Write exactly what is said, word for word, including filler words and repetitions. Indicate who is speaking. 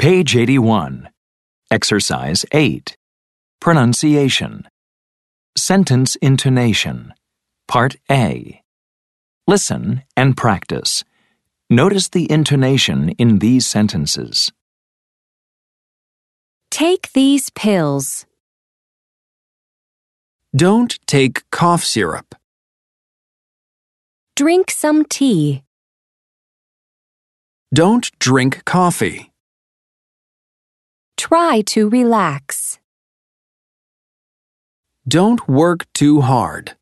Speaker 1: Page eighty-one. Exercise eight. Pronunciation. Sentence intonation. Part A. Listen and practice. Notice the intonation in these sentences.
Speaker 2: Take these pills.
Speaker 3: Don't take cough syrup.
Speaker 2: Drink some tea.
Speaker 3: Don't drink coffee.
Speaker 2: Try to relax.
Speaker 3: Don't work too hard.